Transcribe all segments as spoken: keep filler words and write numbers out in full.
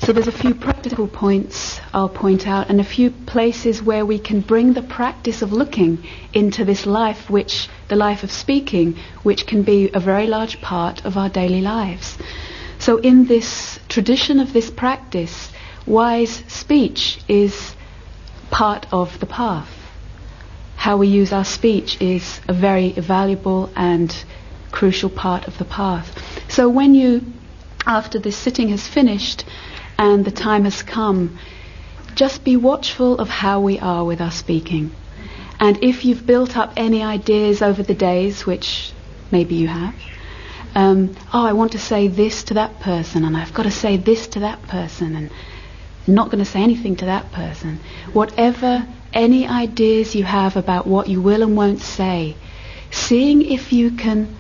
So there's a few practical points I'll point out, and a few places where we can bring the practice of looking into this life, which the life of speaking, which can be a very large part of our daily lives. So in this tradition of this practice, wise speech is part of the path. How we use our speech is a very valuable and crucial part of the path. So when you, after this sitting has finished and the time has come, just be watchful of how we are with our speaking. And if you've built up any ideas over the days, which maybe you have, um, oh, I want to say this to that person, and I've got to say this to that person, and I'm not going to say anything to that person. Whatever, any ideas you have about what you will and won't say, seeing if you can,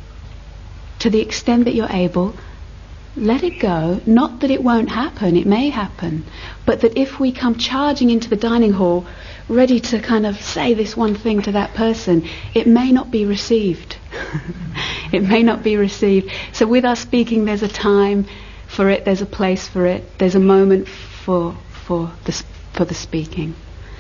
to the extent that you're able, let it go. Not that it won't happen, it may happen, but that if we come charging into the dining hall ready to kind of say this one thing to that person, it may not be received. It may not be received. So with our speaking, there's a time for it, there's a place for it, there's a moment for for the for the speaking.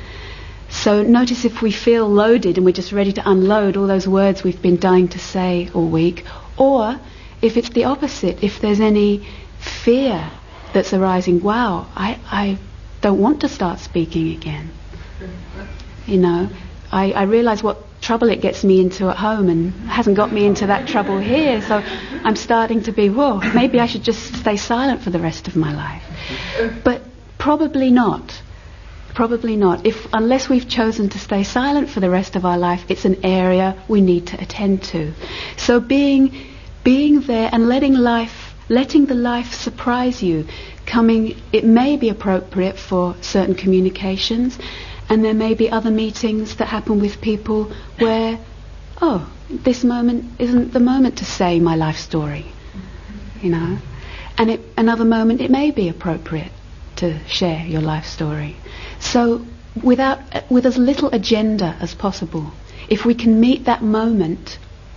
So notice if we feel loaded and we're just ready to unload all those words we've been dying to say all week, or if it's the opposite, if there's any fear that's arising, wow, I, I don't want to start speaking again. You know, I, I realise what trouble it gets me into at home and hasn't got me into that trouble here, so I'm starting to be, whoa, maybe I should just stay silent for the rest of my life. But probably not. Probably not. If unless we've chosen to stay silent for the rest of our life, it's an area we need to attend to. So being being there and letting life, letting the life surprise you, coming, it may be appropriate for certain communications, and there may be other meetings that happen with people where, oh, this moment isn't the moment to say my life story, you know, and it, another moment it may be appropriate to share your life story. So without, with as little agenda as possible, if we can meet that moment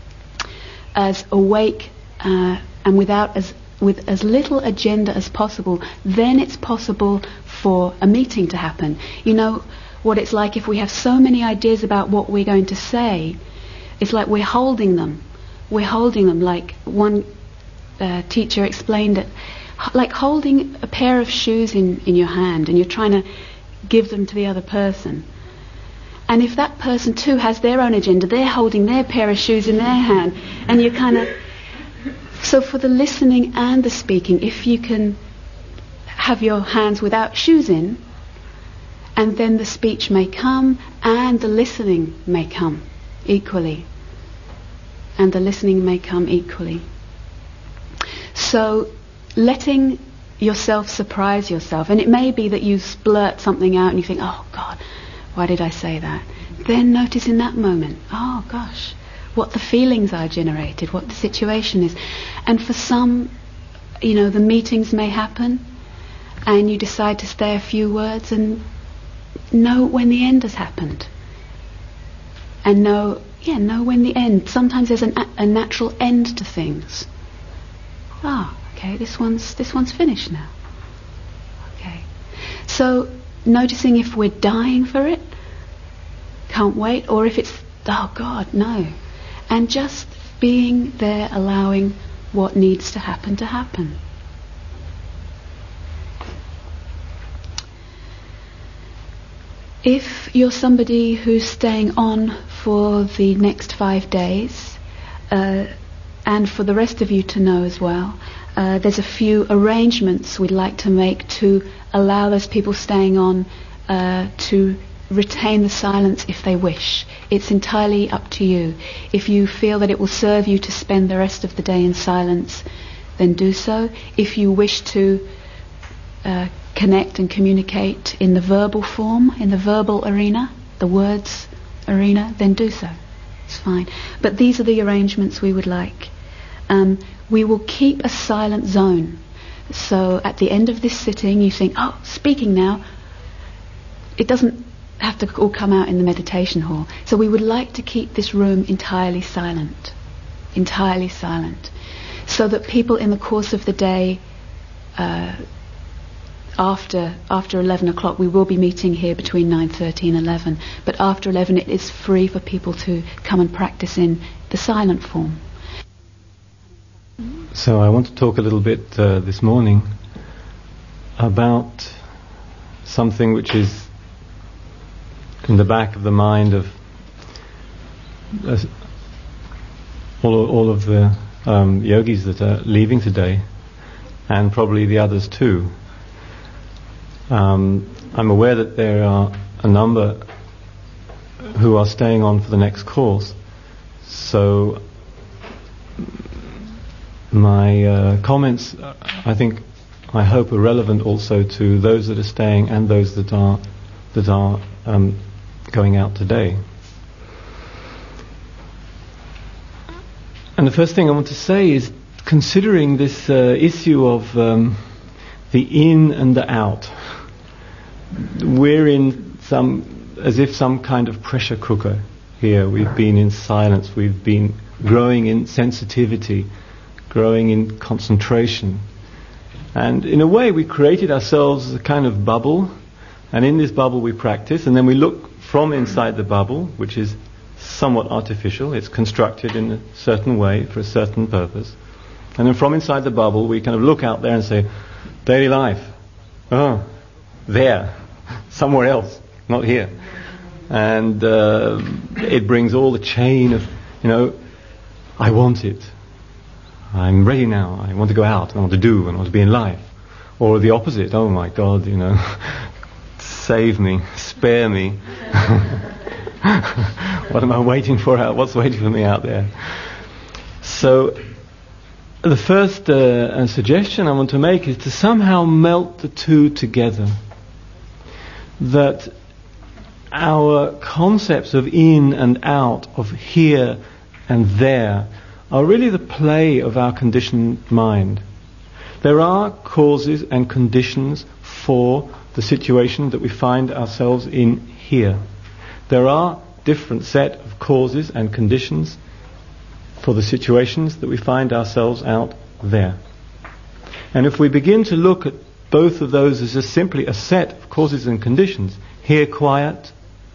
as awake uh, and without as with as little agenda as possible, then it's possible for a meeting to happen. You know what it's like if we have so many ideas about what we're going to say, it's like we're holding them. We're holding them like one uh, teacher explained it, like holding a pair of shoes in, in your hand and you're trying to give them to the other person. And if that person too has their own agenda, they're holding their pair of shoes in their hand, and you kind of... So for the listening and the speaking, if you can have your hands without shoes in, and then the speech may come, and the listening may come equally. And the listening may come equally. So letting yourself surprise yourself, and it may be that you splurt something out and you think, oh God, why did I say that? Then notice in that moment, oh gosh, what the feelings are generated, what the situation is. And for some, you know, the meetings may happen and you decide to stay a few words and know when the end has happened. And know, yeah, know when the end. Sometimes there's an, a natural end to things. Ah, oh, okay, this one's this one's finished now. Okay. So noticing if we're dying for it, can't wait, or if it's, oh God, no. And just being there, allowing what needs to happen to happen. If you're somebody who's staying on for the next five days, uh, and for the rest of you to know as well, uh, there's a few arrangements we'd like to make to allow those people staying on uh, to retain the silence if they wish. It's entirely up to you. If you feel that it will serve you to spend the rest of the day in silence, then do so. If you wish to uh, connect and communicate in the verbal form, in the verbal arena, the words arena, then do so. It's fine. But these are the arrangements we would like. Um, we will keep a silent zone. So at the end of this sitting, you think, oh, speaking now. It doesn't have to all come out in the meditation hall. So we would like to keep this room entirely silent. Entirely silent. So that people in the course of the day uh, after after eleven o'clock. We will be meeting here between nine thirty and eleven, but after eleven it is free for people to come and practice in the silent form. So I want to talk a little bit uh, this morning about something which is in the back of the mind of uh, all, all of the um, yogis that are leaving today, and probably the others too. Um, I'm aware that there are a number who are staying on for the next course, so my uh, comments, uh, I think, I hope, are relevant also to those that are staying and those that are that are um, going out today. And the first thing I want to say is, considering this uh, issue of um, the in and the out, we're in some, as if some kind of pressure cooker here. We've been in silence, we've been growing in sensitivity, growing in concentration. And in a way we created ourselves a kind of bubble, and in this bubble we practice, and then we look from inside the bubble, which is somewhat artificial. It's constructed in a certain way for a certain purpose. And then from inside the bubble we kind of look out there and say, daily life, oh, there, somewhere else, not here. And uh, it brings all the chain of, you know, I want it, I'm ready now, I want to go out, I want to do, I want to be in life. Or the opposite, oh my God, you know, save me, spare me. What am I waiting for out? What's waiting for me out there? So the first uh, suggestion I want to make is to somehow melt the two together. That our concepts of in and out, of here and there, are really the play of our conditioned mind. There are causes and conditions for the situation that we find ourselves in here. There are different set of causes and conditions for the situations that we find ourselves out there. And if we begin to look at both of those as just simply a set of causes and conditions, here quiet,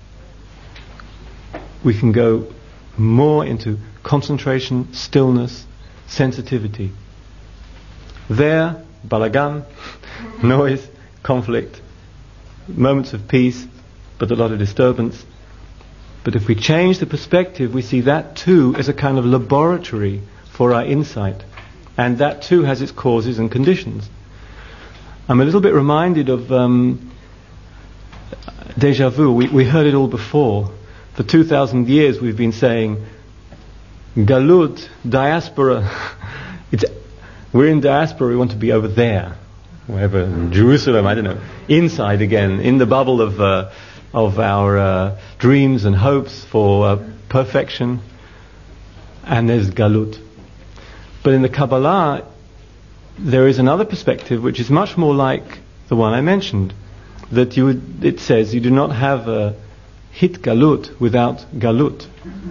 we can go more into concentration, stillness, sensitivity. There, balagan, noise, conflict, moments of peace, but a lot of disturbance. But if we change the perspective, we see that too as a kind of laboratory for our insight. And that too has its causes and conditions. I'm a little bit reminded of um, deja vu. We, we heard it all before. For two thousand years we've been saying, Galut, diaspora. It's, we're in diaspora, we want to be over there. Wherever, in Jerusalem, I don't know. Inside again, in the bubble of... Uh, of our uh, dreams and hopes for uh, perfection, and there's Galut. But in the Kabbalah there is another perspective which is much more like the one I mentioned, that you would, it says you do not have a hit Galut without Galut.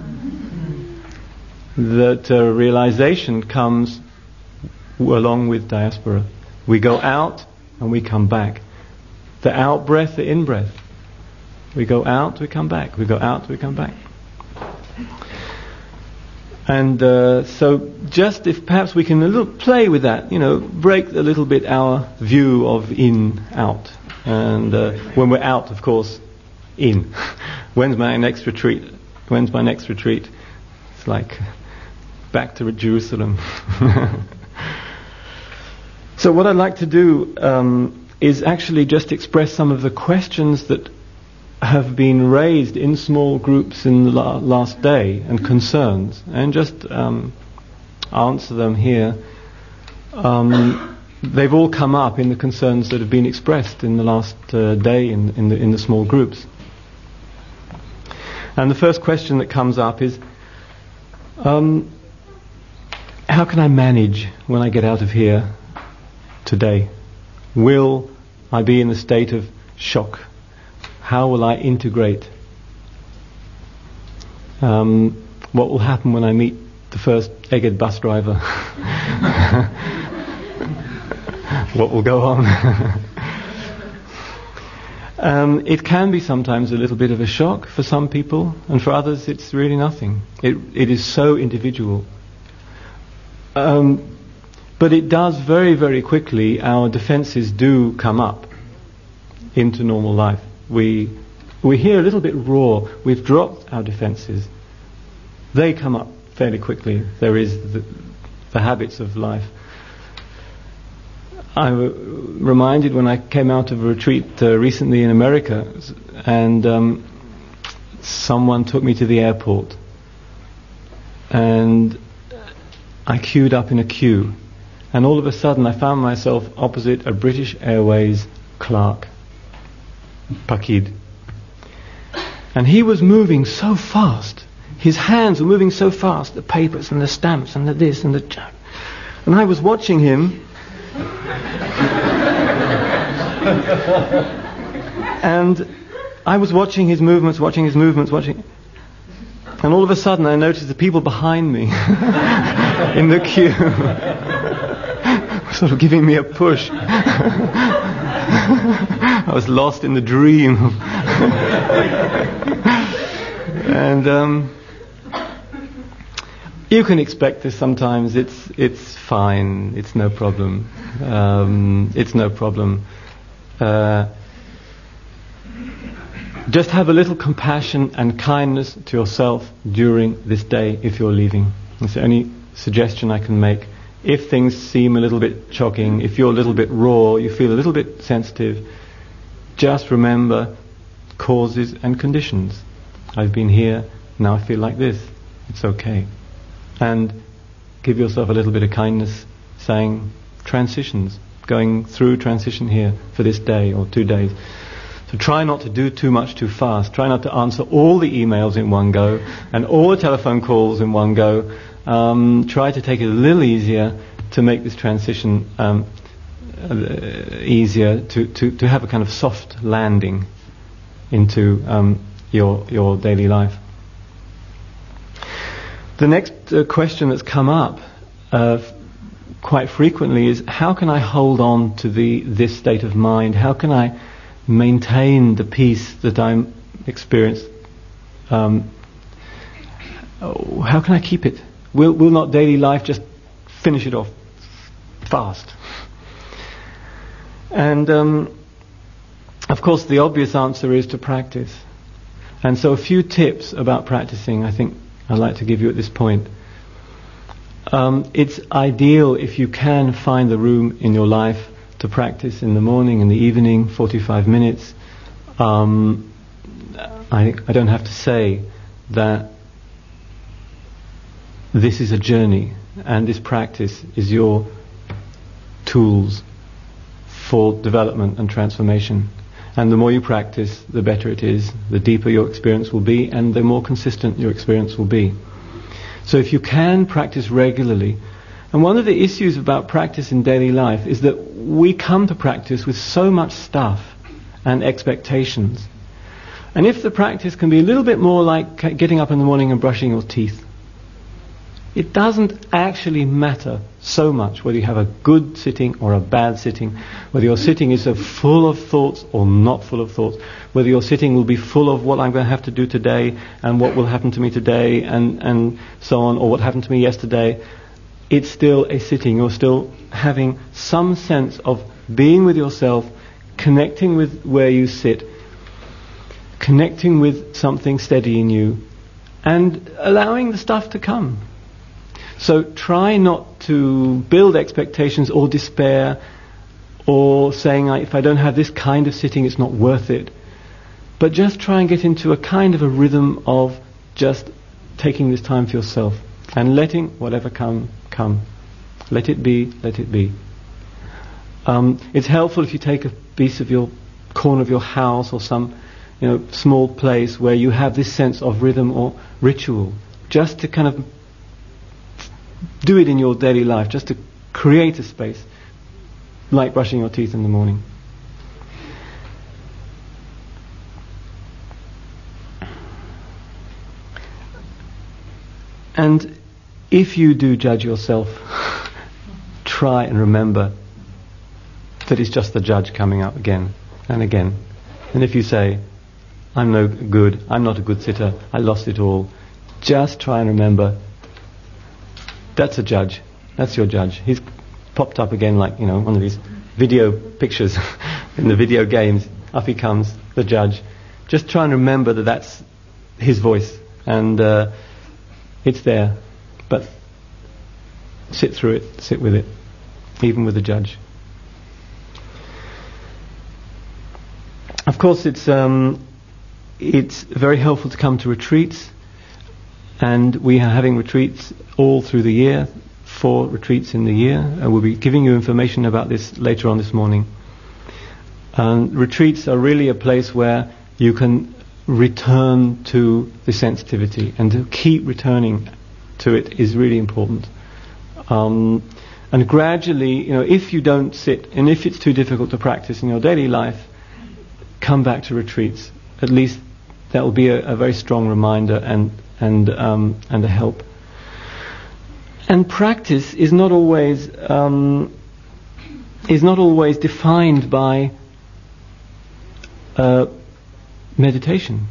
That uh, realization comes w- along with diaspora. We go out and we come back. The out breath, the in breath. We go out, we come back. We go out, we come back. And uh, so just if perhaps we can a little play with that, you know, break a little bit our view of in, out. And uh, when we're out, of course, in. When's my next retreat? When's my next retreat? It's like back to Jerusalem. So what I'd like to do um, is actually just express some of the questions that have been raised in small groups in the la- last day, and concerns, and just um, answer them here. Um, they've all come up in the concerns that have been expressed in the last uh, day in, in the in the small groups. And the first question that comes up is, um, how can I manage when I get out of here today? Will I be in a state of shock? How will I integrate? Um, what will happen when I meet the first Egged bus driver? What will go on? Um, it can be sometimes a little bit of a shock for some people, and for others it's really nothing. It, it is so individual. Um, but it does very, very quickly, our defenses do come up into normal life. We, we're here a little bit raw. We've dropped our defenses. They come up fairly quickly. There is the, the habits of life. I was reminded when I came out of a retreat uh, recently in America, and um, someone took me to the airport, and I queued up in a queue, and all of a sudden I found myself opposite a British Airways clerk, Pakid, and he was moving so fast. His hands were moving so fast, the papers and the stamps and the this and the... And I was watching him, and I was watching his movements, watching his movements, watching... And all of a sudden I noticed the people behind me in the queue sort of giving me a push. I was lost in the dream. And um, you can expect this sometimes. It's it's fine. It's no problem. Um, it's no problem. Uh, just have a little compassion and kindness to yourself during this day if you're leaving. That's the only suggestion I can make. If things seem a little bit shocking, if you're a little bit raw, you feel a little bit sensitive, just remember causes and conditions. I've been here, now I feel like this. It's okay. And give yourself a little bit of kindness, saying transitions, going through transition here for this day or two days. So try not to do too much too fast. Try not to answer all the emails in one go and all the telephone calls in one go. Um, try to take it a little easier to make this transition um, uh, easier, to, to, to have a kind of soft landing into um, your your daily life. The next uh, question that's come up uh, f- quite frequently is, how can I hold on to the this state of mind? How can I maintain the peace that I'm experiencing? Um, oh, how can I keep it? Will will not daily life just finish it off fast? And um, of course the obvious answer is to practice. And so a few tips about practicing I think I'd like to give you at this point. Um, it's ideal if you can find the room in your life to practice in the morning, in the evening, forty-five minutes. Um, I, I don't have to say that this is a journey, and this practice is your tools for development and transformation. And the more you practice, the better it is, the deeper your experience will be, and the more consistent your experience will be. So if you can practice regularly, and one of the issues about practice in daily life is that we come to practice with so much stuff and expectations. And if the practice can be a little bit more like getting up in the morning and brushing your teeth, it doesn't actually matter so much whether you have a good sitting or a bad sitting, whether your sitting is so full of thoughts or not full of thoughts, whether your sitting will be full of what I'm going to have to do today and what will happen to me today and, and so on, or what happened to me yesterday. It's still a sitting. You're still having some sense of being with yourself, connecting with where you sit, connecting with something steady in you, and allowing the stuff to come. So try not to build expectations or despair or saying, if I don't have this kind of sitting it's not worth it. But just try and get into a kind of a rhythm of just taking this time for yourself and letting whatever come, come. Let it be, let it be. Um, it's helpful if you take a piece of your corner of your house or some you know, small place where you have this sense of rhythm or ritual, just to kind of do it in your daily life, just to create a space, like brushing your teeth in the morning. And if you do judge yourself, try and remember that it's just the judge coming up again and again And if you say, I'm no good, I'm not a good sitter, I lost it all, just try and remember, that's a judge, that's your judge. He's popped up again like, you know, one of these video pictures in the video games. Up he comes, the judge. Just try and remember that that's his voice, and uh, it's there. But sit through it, sit with it, even with the judge. Of course, it's um, it's very helpful to come to retreats, and we are having retreats all through the year, four retreats in the year, and we'll be giving you information about this later on this morning. Um, retreats are really a place where you can return to the sensitivity, and to keep returning to it is really important. Um, and gradually, you know, if you don't sit, and if it's too difficult to practice in your daily life, come back to retreats. At least that will be a, a very strong reminder and and um, and a help. And practice is not always um, is not always defined by uh, meditation.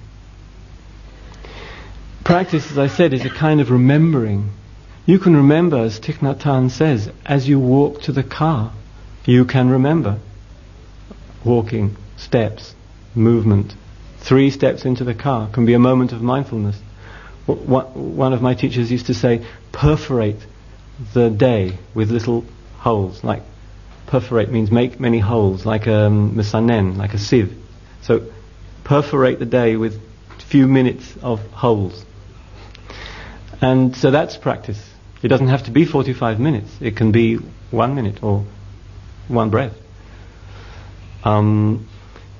Practice, as I said, is a kind of remembering. You can remember, as Thich Nhat Hanh says, as you walk to the car, you can remember walking, steps, movement. Three steps into the car can be a moment of mindfulness. One of my teachers used to say, perforate the day with little holes. Like, perforate means make many holes, like a mesanen, like a sieve. So, perforate the day with few minutes of holes. And so that's practice. It doesn't have to be forty-five minutes. It can be one minute or one breath. Um,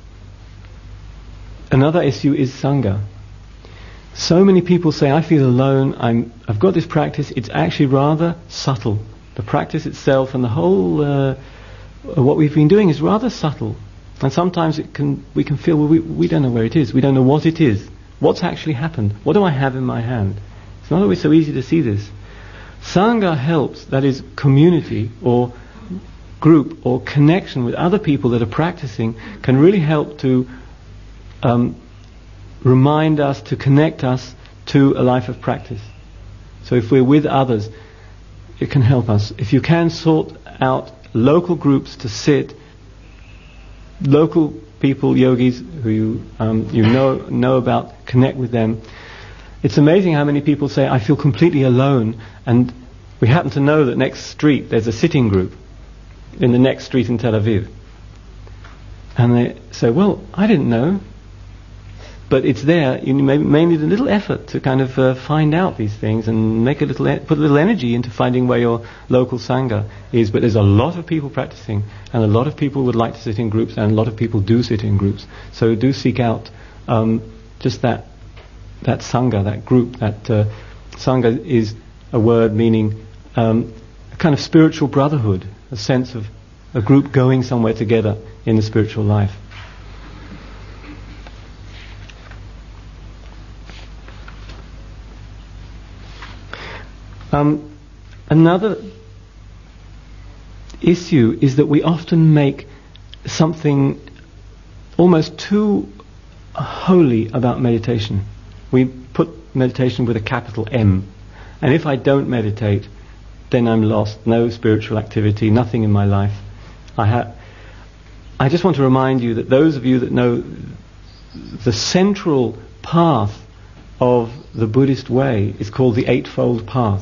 another issue is Sangha. So many people say, I feel alone, I'm, I've got this practice. It's actually rather subtle. The practice itself and the whole, uh, what we've been doing is rather subtle. And sometimes it can, we can feel, well, we, we don't know where it is. We don't know what it is. What's actually happened? What do I have in my hand? It's not always so easy to see this. Sangha helps, that is community or group or connection with other people that are practicing, can really help to um, remind us, to connect us to a life of practice. So if we're with others, it can help us. If you can sort out local groups to sit, local people, yogis who you um, you know know about, connect with them. It's amazing how many people say, I feel completely alone, and we happen to know that next street there's a sitting group in the next street in Tel Aviv. And they say, well, I didn't know. But it's there. You may, may need a little effort to kind of uh, find out these things and make a little e- put a little energy into finding where your local Sangha is. But there's a lot of people practicing, and a lot of people would like to sit in groups, and a lot of people do sit in groups. So do seek out um, just that that Sangha, that group. That uh, Sangha is a word meaning um, a kind of spiritual brotherhood, a sense of a group going somewhere together in the spiritual life. Um, another issue is that we often make something almost too holy about meditation. We put meditation with a capital M. And if I don't meditate, then I'm lost. No spiritual activity, nothing in my life. I ha- I just want to remind you that those of you that know the central path of the Buddhist way is called the Eightfold Path.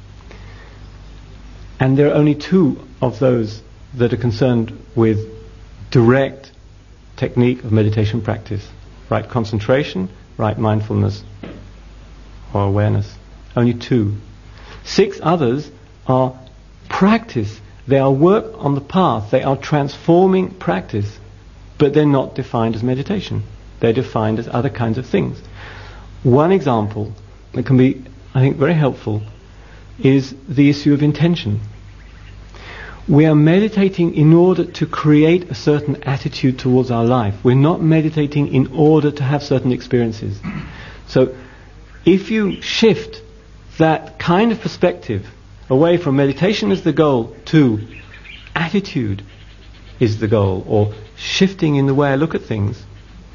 And there are only two of those that are concerned with direct technique of meditation practice. Right concentration, right mindfulness or awareness. Only two. Six others are practice. They are work on the path. They are transforming practice. But they're not defined as meditation. They're defined as other kinds of things. One example that can be, I think, very helpful is the issue of intention. We are meditating in order to create a certain attitude towards our life. We're not meditating in order to have certain experiences. So if you shift that kind of perspective away from meditation as the goal to attitude is the goal, or shifting in the way I look at things,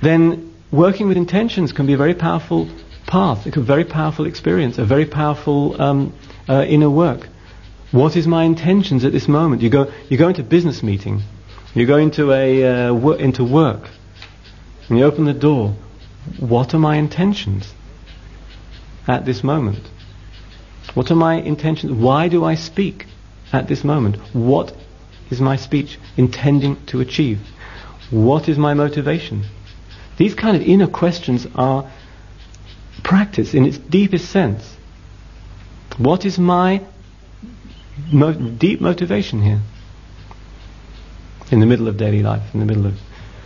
then working with intentions can be a very powerful path, a very powerful experience, a very powerful um, uh, inner work. What is my intentions at this moment? You go, you go into a business meeting, you go into a uh, wo- into work, and you open the door. What are my intentions at this moment? What are my intentions? Why do I speak at this moment? What is my speech intending to achieve? What is my motivation? These kind of inner questions are practice in its deepest sense. What is my mo- deep motivation here? In the middle of daily life, in the middle of...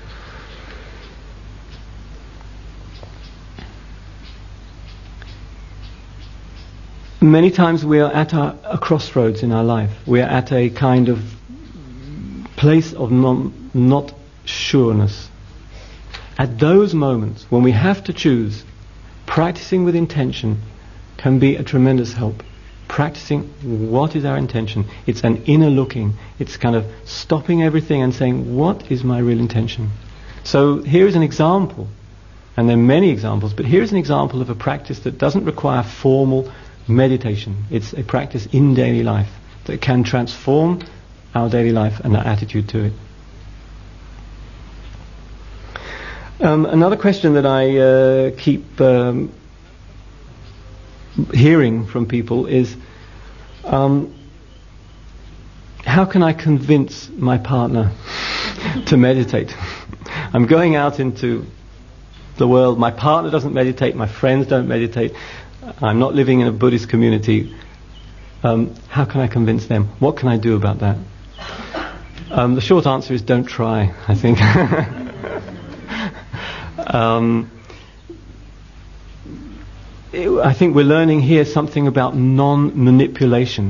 Many times we are at a, a crossroads in our life. We are at a kind of place of non, not sureness. At those moments when we have to choose, practicing with intention can be a tremendous help. Practicing what is our intention. It's an inner looking. It's kind of stopping everything and saying, what is my real intention? So here is an example, and there are many examples, but here is an example of a practice that doesn't require formal meditation. It's a practice in daily life that can transform our daily life and our attitude to it. Um, another question that I uh, keep um, hearing from people is, um, how can I convince my partner to meditate? I'm going out into the world, my partner doesn't meditate, my friends don't meditate, I'm not living in a Buddhist community. Um, how can I convince them? What can I do about that? Um, the short answer is don't try, I think. um, it, I think we're learning here something about non-manipulation.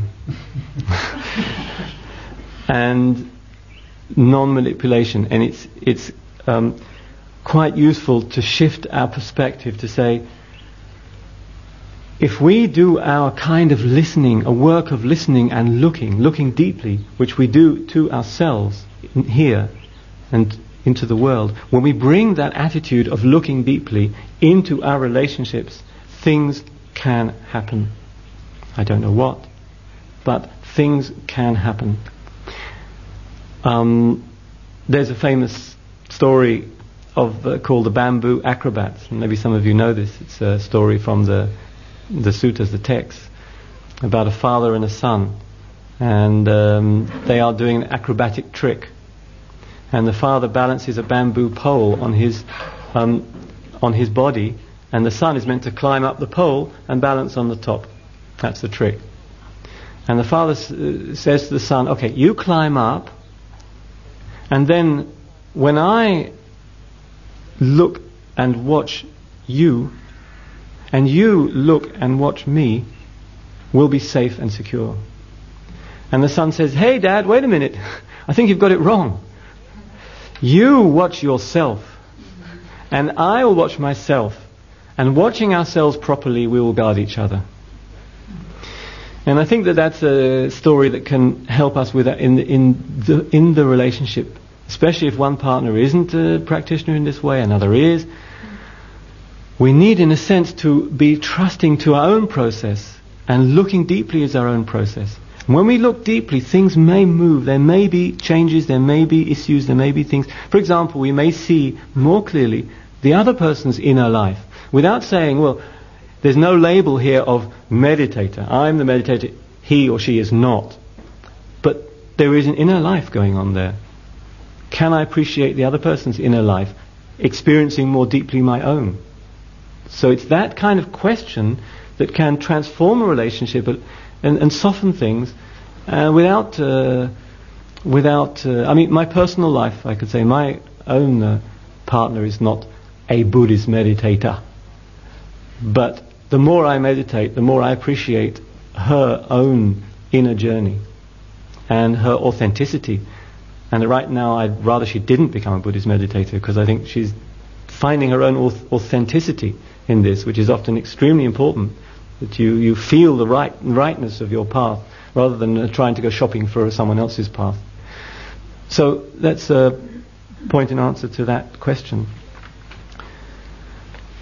and non-manipulation. And it's, it's um, quite useful to shift our perspective to say, if we do our kind of listening, a work of listening and looking, looking deeply, which we do to ourselves here and into the world, when we bring that attitude of looking deeply into our relationships, things can happen. I don't know what, but things can happen. Um, there's a famous story of uh, called the Bamboo Acrobats, and maybe some of you know this. It's a story from the the suttas, the texts, about a father and a son, and um, they are doing an acrobatic trick, and the father balances a bamboo pole on his um, on his body, and the son is meant to climb up the pole and balance on the top. That's the trick. And the father s- uh, says to the son, okay, you climb up, and then when I look and watch you, and you look and watch me, we'll be safe and secure. And the son says, hey Dad, wait a minute, I think you've got it wrong. You watch yourself, and I will watch myself, and watching ourselves properly, we will guard each other. And I think that that's a story that can help us with that in the, in the in the relationship, especially if one partner isn't a practitioner in this way, another is. We need, in a sense, to be trusting to our own process, and looking deeply is our own process. And when we look deeply, things may move. There may be changes, there may be issues, there may be things. For example, we may see more clearly the other person's inner life, without saying, well, there's no label here of meditator. I'm the meditator, he or she is not. But there is an inner life going on there. Can I appreciate the other person's inner life, experiencing more deeply my own? So it's that kind of question that can transform a relationship and, and soften things uh, without, uh, without. Uh, I mean, my personal life, I could say, my own uh, partner is not a Buddhist meditator. But the more I meditate, the more I appreciate her own inner journey and her authenticity. And right now, I'd rather she didn't become a Buddhist meditator, because I think she's finding her own auth- authenticity in this, which is often extremely important, that you, you feel the right rightness of your path rather than uh, trying to go shopping for someone else's path. So that's a point and answer to that question.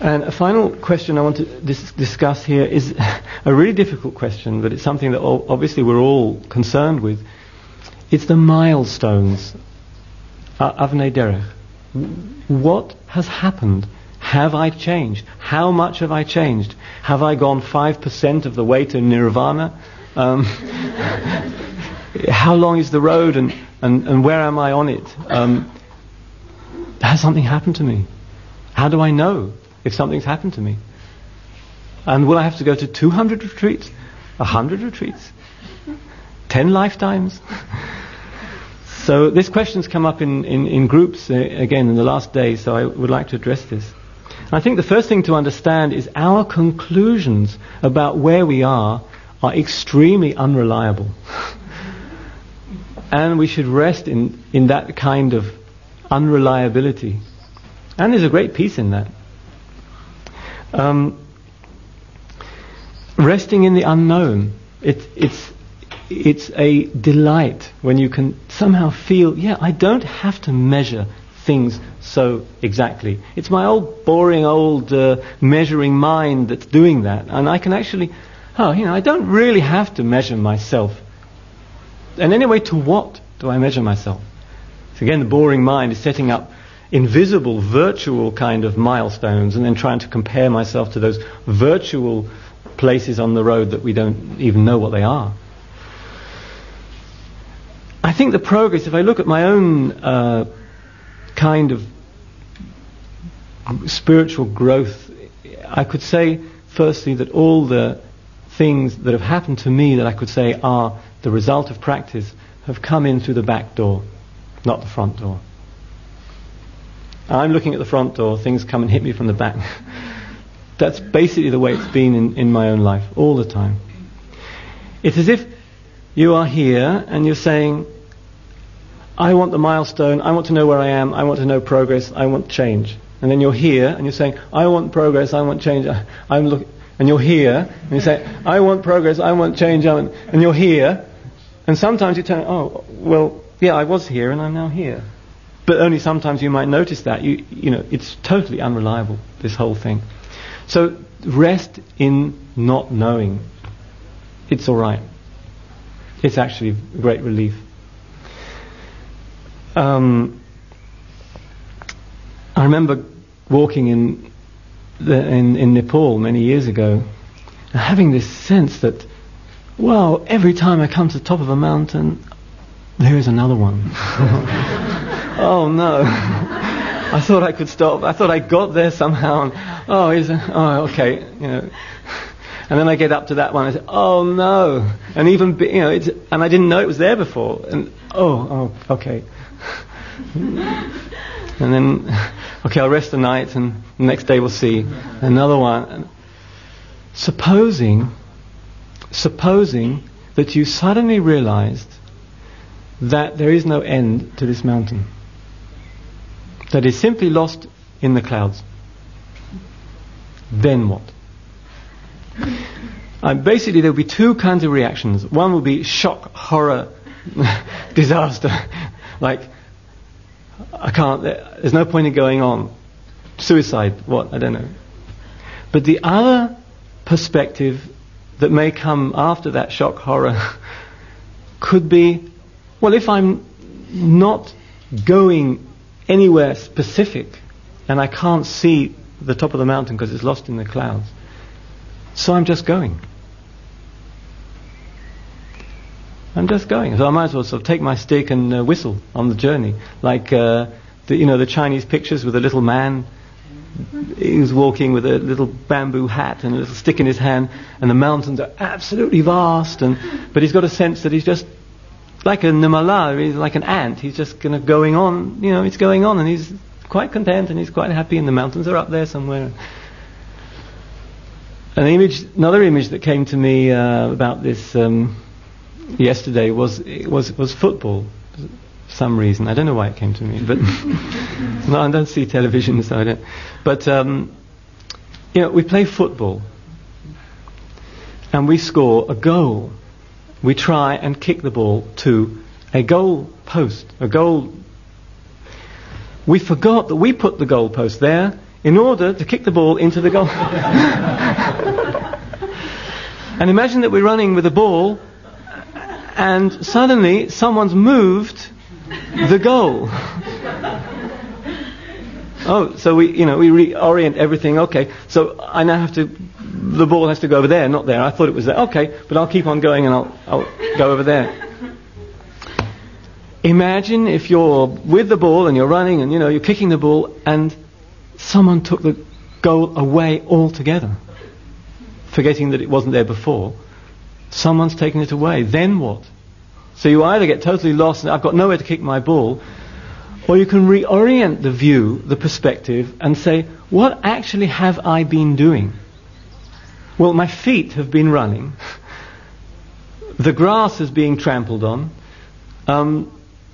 And a final question I want to dis- discuss here is a really difficult question, but it's something that all, obviously we're all concerned with. It's the milestones, uh, Avnei Derech. What has happened? Have I changed? How much have I changed? Have I gone five percent of the way to nirvana? Um, how long is the road, and, and, and where am I on it? Um, has something happened to me? How do I know if something's happened to me? And will I have to go to two hundred retreats? one hundred retreats? ten lifetimes? So this question's come up in, in, in groups uh, again in the last day, so I would like to address this. And I think the first thing to understand is our conclusions about where we are are extremely unreliable. And we should rest in, in that kind of unreliability. And there's a great peace in that. Um, resting in the unknown, it, it's it's a delight when you can somehow feel, yeah, I don't have to measure things so exactly. It's my old boring old uh, measuring mind that's doing that, and I can actually, oh, you know, I don't really have to measure myself. And anyway, to what do I measure myself? So again, the boring mind is setting up invisible, virtual kind of milestones, and then trying to compare myself to those virtual places on the road that we don't even know what they are. I think the progress, if I look at my own uh, kind of spiritual growth, I could say, firstly, that all the things that have happened to me that I could say are the result of practice have come in through the back door, not the front door. I'm looking at the front door, things come and hit me from the back. That's basically the way it's been in, in my own life, all the time. It's as if you are here and you're saying, I want the milestone, I want to know where I am, I want to know progress, I want change. And then you're here and you're saying, I want progress, I want change, I, I'm look, and you're here and you say, I want progress, I want change, I want, and you're here. And sometimes you turn, oh, well, yeah, I was here and I'm now here. But only sometimes you might notice that. You, you know, it's totally unreliable, this whole thing. So rest in not knowing. It's all right. It's actually a great relief. Um, I remember walking in, the, in in Nepal many years ago, and having this sense that, wow, every time I come to the top of a mountain, there is another one. Oh no! I thought I could stop. I thought I got there somehow. And, oh, is oh okay, you know. And then I get up to that one. And I say, oh no! And even you know, it's, and I didn't know it was there before. And oh, oh, okay. And then, okay, I'll rest the night, and the next day we'll see another one. Supposing, supposing that you suddenly realized that there is no end to this mountain, that is simply lost in the clouds, then what? Uh, basically, there will be two kinds of reactions. One will be shock, horror, disaster, like, I can't, there's no point in going on. Suicide, what? I don't know. But the other perspective that may come after that shock, horror, could be, well, if I'm not going anywhere specific and I can't see the top of the mountain because it's lost in the clouds, so I'm just going. I'm just going. So I might as well sort of take my stick and uh, whistle on the journey. Like, uh, the, you know, the Chinese pictures with a little man. He was walking with a little bamboo hat and a little stick in his hand, and the mountains are absolutely vast, and but he's got a sense that he's just like a nimala, he's like an ant. He's just kind of going on, you know, it's going on, and he's quite content and he's quite happy, and the mountains are up there somewhere. An image, another image that came to me uh, about this um, yesterday was was was football. For some reason, I don't know why it came to me, but no, I don't see television, so I don't. But um, you know, we play football, and we score a goal. We try and kick the ball to a goal post, a goal. We forgot that we put the goal post there in order to kick the ball into the goal. And imagine that we're running with a ball and suddenly someone's moved the goal. Oh, so we, you know, we reorient everything. Okay, so I now have to, the ball has to go over there, not there. I thought it was there. Okay, but I'll keep on going and I'll, I'll go over there. Imagine if you're with the ball and you're running and, you know, you're kicking the ball and someone took the goal away altogether, forgetting that it wasn't there before. Someone's taken it away. Then what? So you either get totally lost and I've got nowhere to kick my ball, or you can reorient the view, the perspective, and say, what actually have I been doing? Well, my feet have been running. The grass is being trampled on. Um,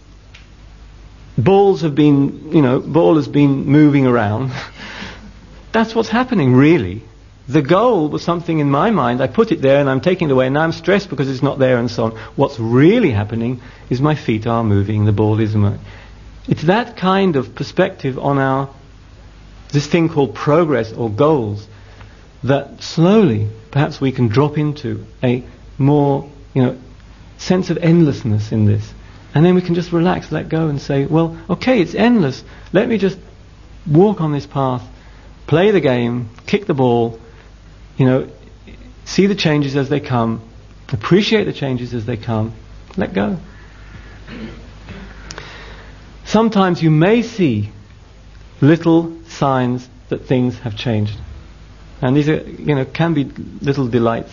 balls have been, you know, ball has been moving around. That's what's happening, really. The goal was something in my mind. I put it there and I'm taking it away and now I'm stressed because it's not there and so on. What's really happening is my feet are moving, the ball is moving. It's that kind of perspective on our, this thing called progress or goals, that slowly perhaps we can drop into a more, you know, sense of endlessness in this. And then we can just relax, let go and say, well, okay, it's endless. Let me just walk on this path, play the game, kick the ball, you know, see the changes as they come, appreciate the changes as they come, let go. Sometimes you may see little signs that things have changed. And these are, you know, can be little delights.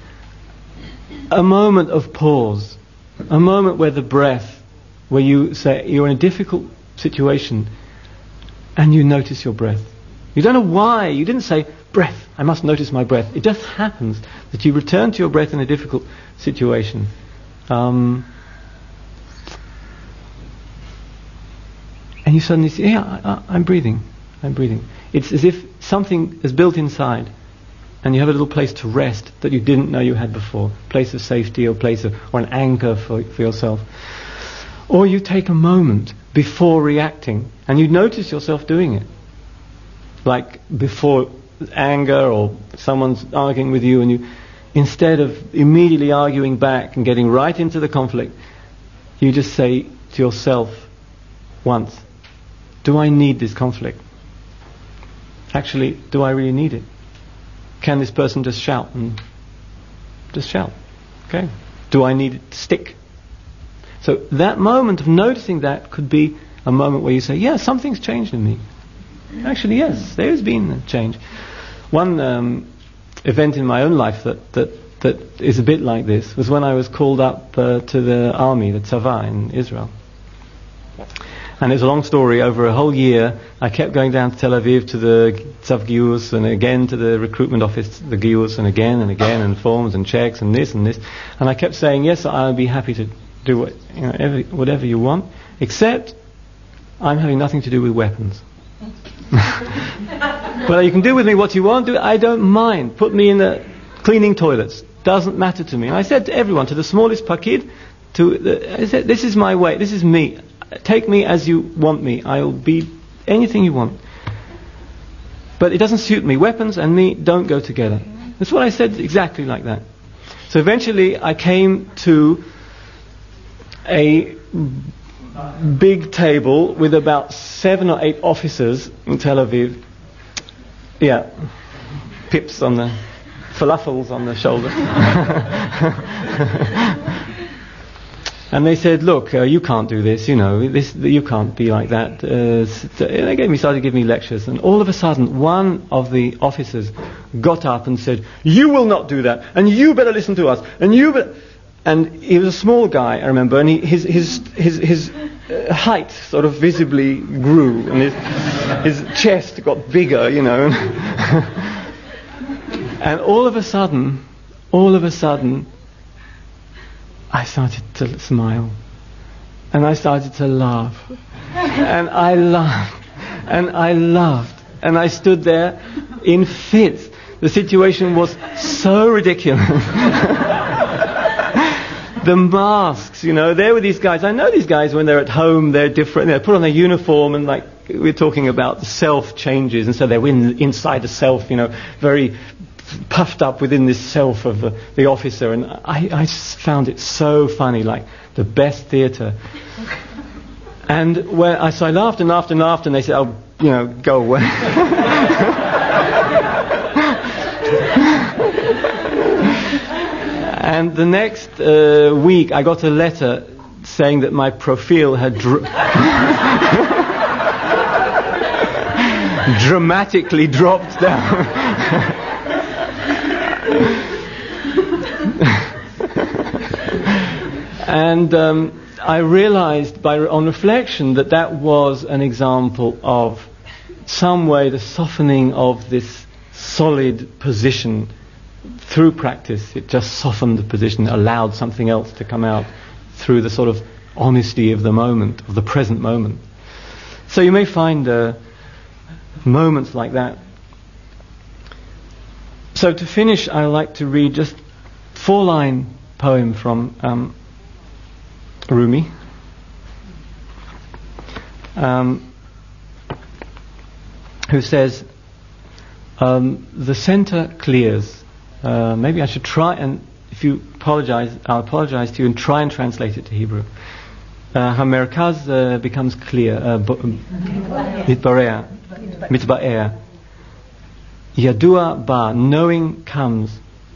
A moment of pause. A moment where the breath, where you say you're in a difficult situation and you notice your breath. You don't know why. You didn't say, breath, I must notice my breath. It just happens that you return to your breath in a difficult situation. Um, and you suddenly say, yeah, I, I, I'm breathing. I'm breathing. It's as if something is built inside and you have a little place to rest that you didn't know you had before. Place of safety or place of, or an anchor for, for yourself. Or you take a moment before reacting and you notice yourself doing it. Like before anger or someone's arguing with you and you, instead of immediately arguing back and getting right into the conflict, you just say to yourself once, do I need this conflict? Actually, do I really need it? Can this person just shout and just shout? Okay. Do I need it to stick? So that moment of noticing that could be a moment where you say, yeah, something's changed in me. Actually, yes, there has been a change. One um, event in my own life that, that, that is a bit like this was when I was called up uh, to the army, the Tzava in Israel. And it's a long story. Over a whole year, I kept going down to Tel Aviv to the Tzav Giyus and again to the recruitment office, the Giyus, and again and again, and forms and checks and this and this. And I kept saying, yes, I'll be happy to do what, you know, every, whatever you want, except I'm having nothing to do with weapons. Well, you can do with me what you want. Do I don't mind. Put me in the cleaning toilets. Doesn't matter to me. And I said to everyone, to the smallest pakid, to the, I said, this is my way. This is me. Take me as you want me. I'll be anything you want. But it doesn't suit me. Weapons and me don't go together. That's what I said, exactly like that. So eventually I came to a big table with about seven or eight officers in Tel Aviv. Yeah, pips on the, falafels on the shoulder. And they said, look, uh, you can't do this, you know, this, you can't be like that. Uh, so they gave me, started to give me lectures, and all of a sudden, one of the officers got up and said, you will not do that, and you better listen to us, and you better... And he was a small guy, I remember, and he, his his his his uh, height sort of visibly grew, and his his chest got bigger, you know. And all of a sudden, all of a sudden, I started to smile, and I started to laugh, and I laughed, and I laughed, and I stood there in fits. The situation was so ridiculous. The masks, you know, there were these guys. I know these guys when they're at home, they're different. They put on their uniform and like we're talking about the self changes, and so they're in, inside the self, you know, very puffed up within this self of the, the officer, and I, I just found it so funny, like the best theatre. And where I, so I laughed and laughed and laughed, and they said, "Oh, you know, go away." And the next uh, week, I got a letter saying that my profile had dr- dramatically dropped down. And um, I realized by on reflection that that was an example of some way the softening of this solid position through practice. It just softened the position, allowed something else to come out through the sort of honesty of the moment, of the present moment. So you may find uh, moments like that. So to finish, I'd like to read just four-line poem from um, Rumi. Um, who says, um, the center clears. Uh, maybe I should try and, if you apologize, I'll apologize to you and try and translate it to Hebrew. Hamerkaz uh, becomes clear. Mitbareah. Mitbareah. Yadua ba, knowing comes.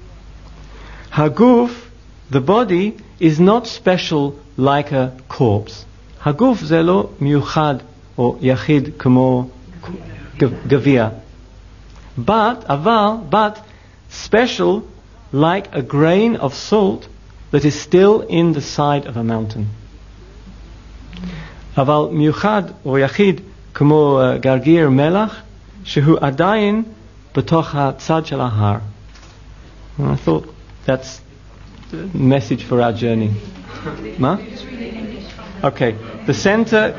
Haguf, the body, is not special like a corpse. Haguf zelo miuchad or yachid kamo gavia. But, aval, but, special like a grain of salt that is still in the side of a mountain. Aval miuchad or yachid kamo gargir melach shehu adayin b'toch ha'tzad shel ha'har. I thought that's the message for our journey. Ma? Okay, the center.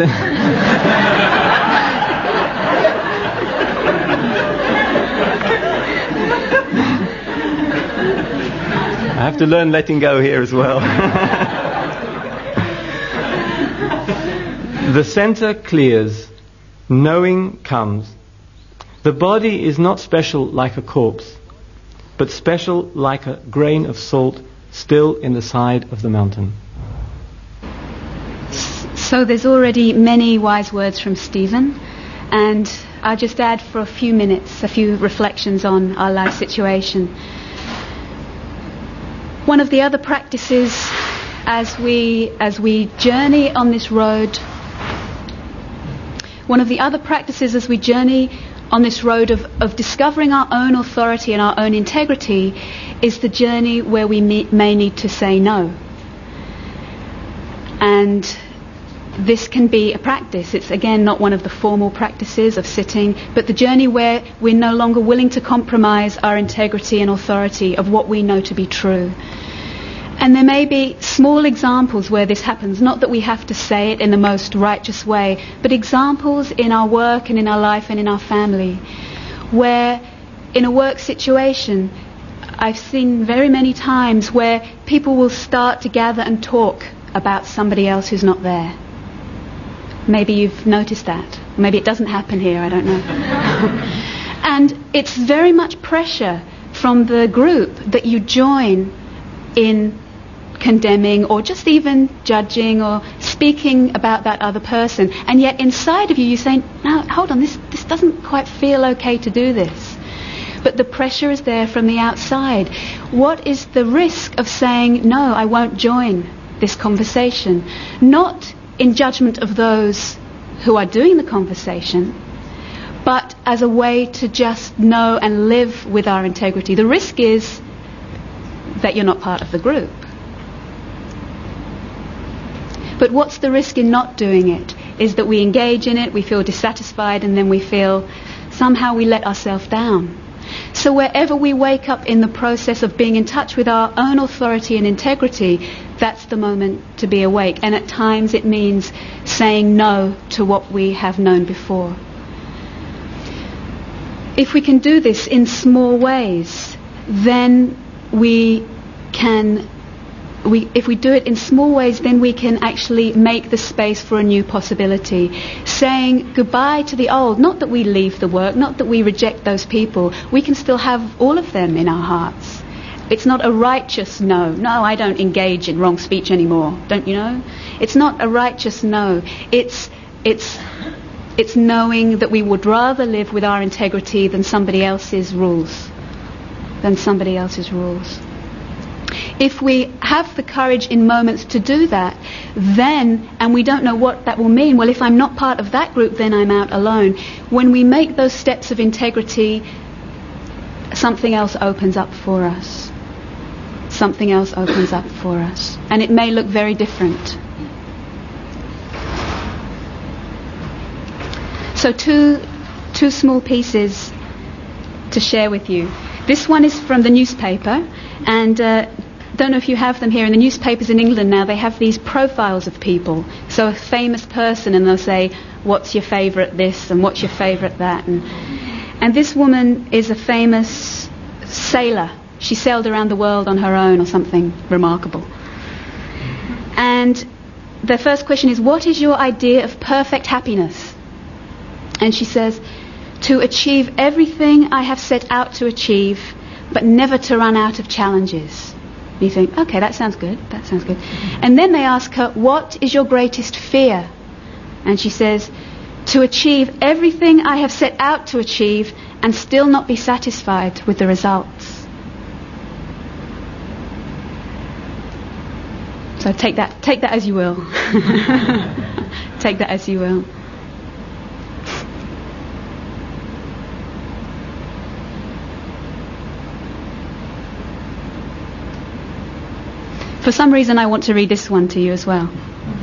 I have to learn letting go here as well. The center clears, knowing comes. The body is not special like a corpse, but special like a grain of salt still in the side of the mountain. So there's already many wise words from Stephen, and I'll just add for a few minutes a few reflections on our life situation. One of the other practices as we as we journey on this road, one of the other practices as we journey on this road of, of discovering our own authority and our own integrity is the journey where we may, may need to say no. And this can be a practice. It's again not one of the formal practices of sitting, but the journey where we're no longer willing to compromise our integrity and authority of what we know to be true. And there may be small examples where this happens, not that we have to say it in the most righteous way, but examples in our work and in our life and in our family, where in a work situation, I've seen very many times where people will start to gather and talk about somebody else who's not there. Maybe you've noticed that. Maybe it doesn't happen here, I don't know. And it's very much pressure from the group that you join in condemning or just even judging or speaking about that other person, and yet inside of you you're saying, no, hold on, this this doesn't quite feel okay to do this. But the pressure is there from the outside. What is the risk of saying, no, I won't join this conversation? Not in judgment of those who are doing the conversation, but as a way to just know and live with our integrity. The risk is that you're not part of the group. But what's the risk in not doing it? Is that we engage in it, we feel dissatisfied, and then we feel somehow we let ourselves down. So wherever we wake up in the process of being in touch with our own authority and integrity, that's the moment to be awake. And at times it means saying no to what we have known before. If we can do this in small ways, then we can we, if we do it in small ways, then we can actually make the space for a new possibility. Saying goodbye to the old, not that we leave the work, not that we reject those people. We can still have all of them in our hearts. It's not a righteous no. No, I don't engage in wrong speech anymore. Don't you know? It's not a righteous no. It's it's it's knowing that we would rather live with our integrity than somebody else's rules. Than somebody else's rules. If we have the courage in moments to do that, then, and we don't know what that will mean, well, if I'm not part of that group, then I'm out alone. When we make those steps of integrity, something else opens up for us. Something else opens up for us. And it may look very different. So two, two small pieces to share with you. This one is from the newspaper, and uh, don't know if you have them here. In the newspapers in England now, they have these profiles of people. So a famous person, and they'll say, what's your favourite this, and what's your favourite that. And, and this woman is a famous sailor. She sailed around the world on her own or something remarkable. And the first question is, what is your idea of perfect happiness? And she says, to achieve everything I have set out to achieve, but never to run out of challenges. And you think, okay, that sounds good, that sounds good. And then they ask her, what is your greatest fear? And she says, to achieve everything I have set out to achieve and still not be satisfied with the results. So take that, take that as you will. Take that as you will. For some reason I want to read this one to you as well.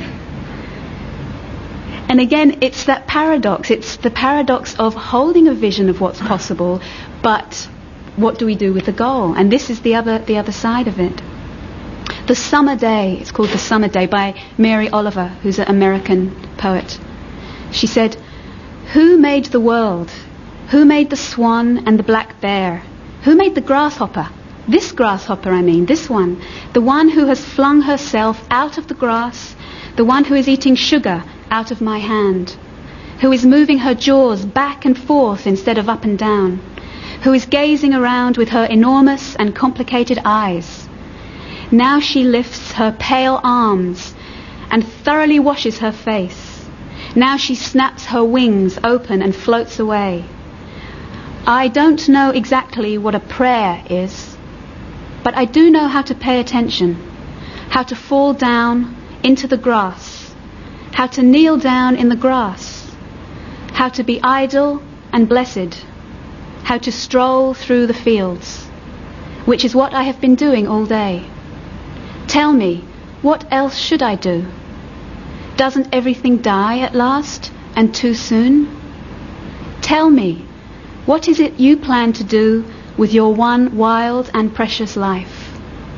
And again, it's that paradox. It's the paradox of holding a vision of what's possible, but what do we do with the goal? And this is the other the other side of it. The Summer Day, it's called The Summer Day by Mary Oliver, who's an American poet. She said, who made the world? Who made the swan and the black bear? Who made the grasshopper? This grasshopper, I mean, this one. The one who has flung herself out of the grass. The one who is eating sugar out of my hand. Who is moving her jaws back and forth instead of up and down. Who is gazing around with her enormous and complicated eyes. Now she lifts her pale arms and thoroughly washes her face. Now she snaps her wings open and floats away. I don't know exactly what a prayer is, but I do know how to pay attention, how to fall down into the grass, how to kneel down in the grass, how to be idle and blessed, how to stroll through the fields, which is what I have been doing all day. Tell me, what else should I do? Doesn't everything die at last, and too soon? Tell me, what is it you plan to do with your one wild and precious life?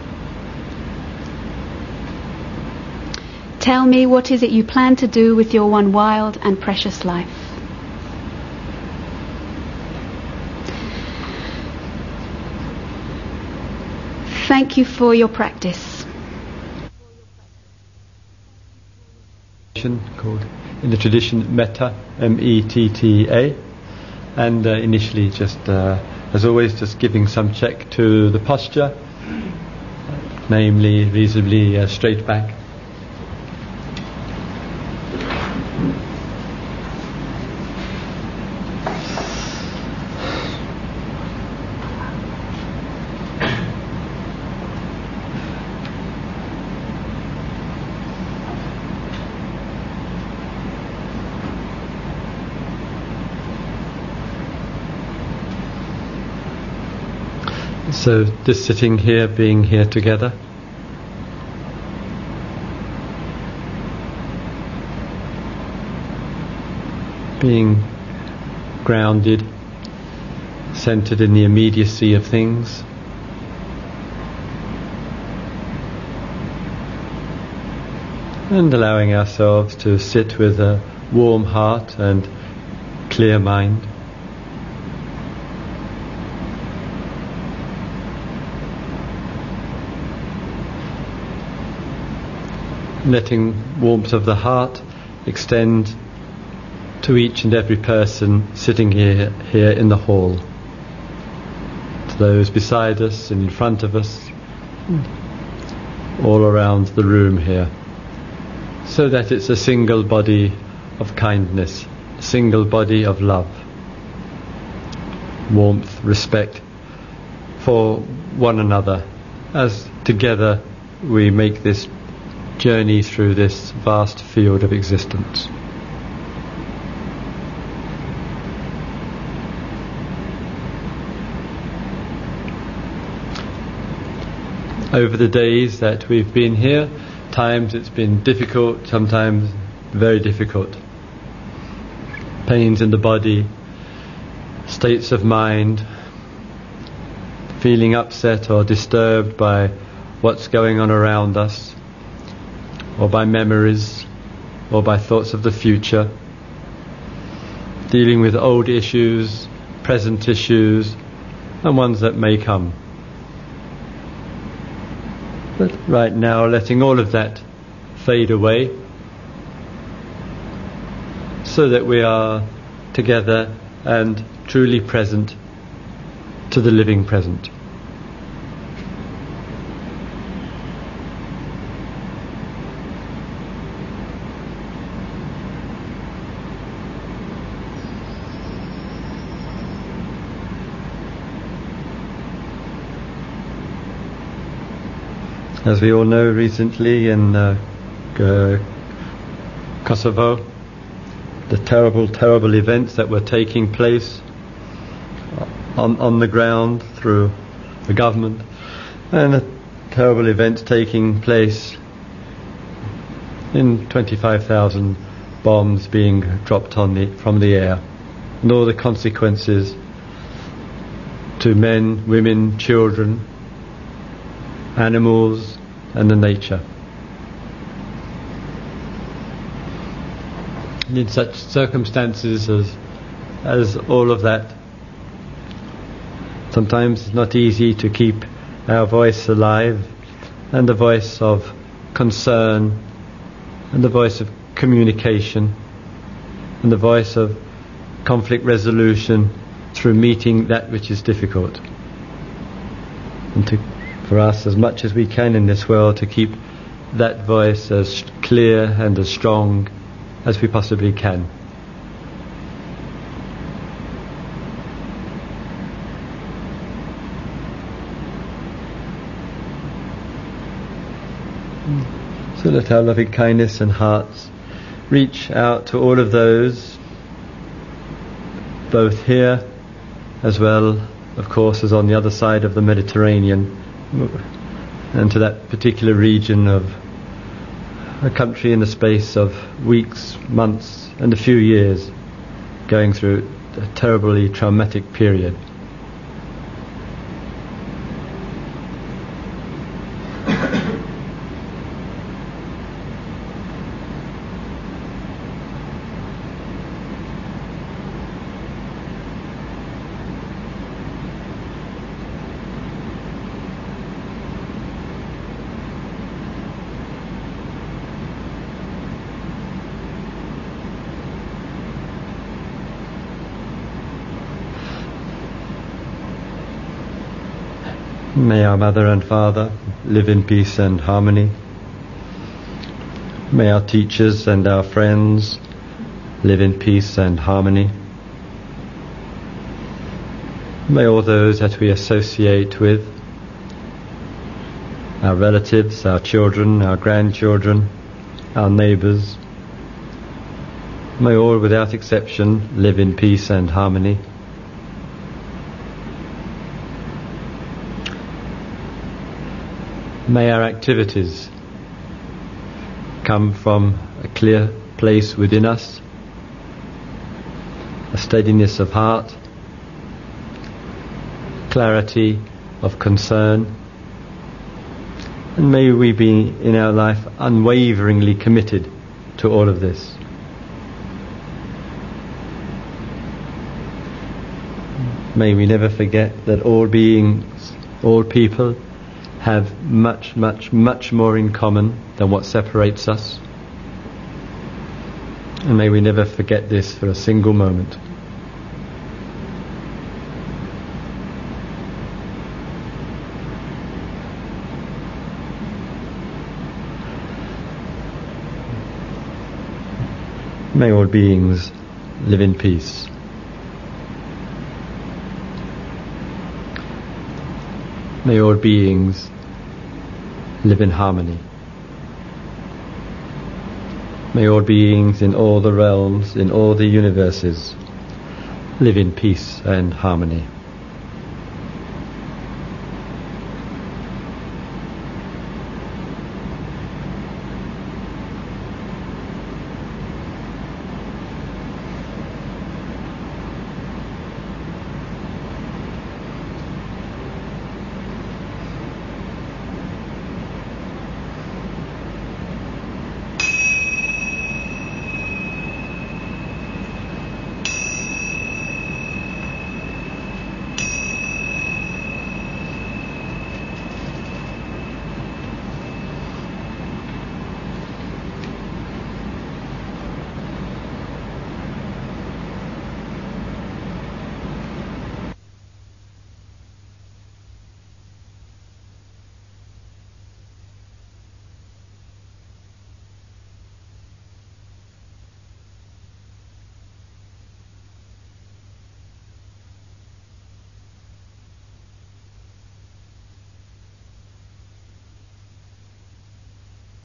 Tell me, what is it you plan to do with your one wild and precious life? Thank you for your practice. Called in the tradition Metta, M E T T A, and uh, initially just uh, as always just giving some check to the posture, namely reasonably uh, straight back. So this sitting here, being here together. Being grounded, centered in the immediacy of things. And allowing ourselves to sit with a warm heart and clear mind. letting warmth of the heart extend to each and every person sitting here, here in the hall, to those beside us and in front of us, all around the room here, so that it's a single body of kindness, a single body of love, warmth, respect for one another, as together we make this journey through this vast field of existence. Over the days that we've been here, times it's been difficult, sometimes very difficult. Pains in the body, states of mind, feeling upset or disturbed by what's going on around us, or by memories, or by thoughts of the future, dealing with old issues, present issues, and ones that may come. But right now, letting all of that fade away, so that we are together and truly present to the living present. As we all know, recently in uh, uh, Kosovo, the terrible, terrible events that were taking place on, on the ground through the government, and the terrible events taking place in twenty-five thousand bombs being dropped on the, from the air, and all the consequences to men, women, children, animals, and the nature. And in such circumstances as as all of that, sometimes it's not easy to keep our voice alive, and the voice of concern, and the voice of communication, and the voice of conflict resolution through meeting that which is difficult. And to for us, as much as we can in this world, to keep that voice as clear and as strong as we possibly can. So let our loving kindness and hearts reach out to all of those, both here as well, of course, as on the other side of the Mediterranean, and to that particular region of a country in the space of weeks, months, and a few years, going through a terribly traumatic period. May our mother and father live in peace and harmony. May our teachers and our friends live in peace and harmony. May all those that we associate with, our relatives, our children, our grandchildren, our neighbours, may all without exception live in peace and harmony. May our activities come from a clear place within us, a steadiness of heart, clarity of concern, and may we be in our life unwaveringly committed to all of this. May we never forget that all beings, all people, have much, much, much more in common than what separates us. And may we never forget this for a single moment. May all beings live in peace. May all beings live in harmony. May all beings in all the realms, in all the universes, live in peace and harmony.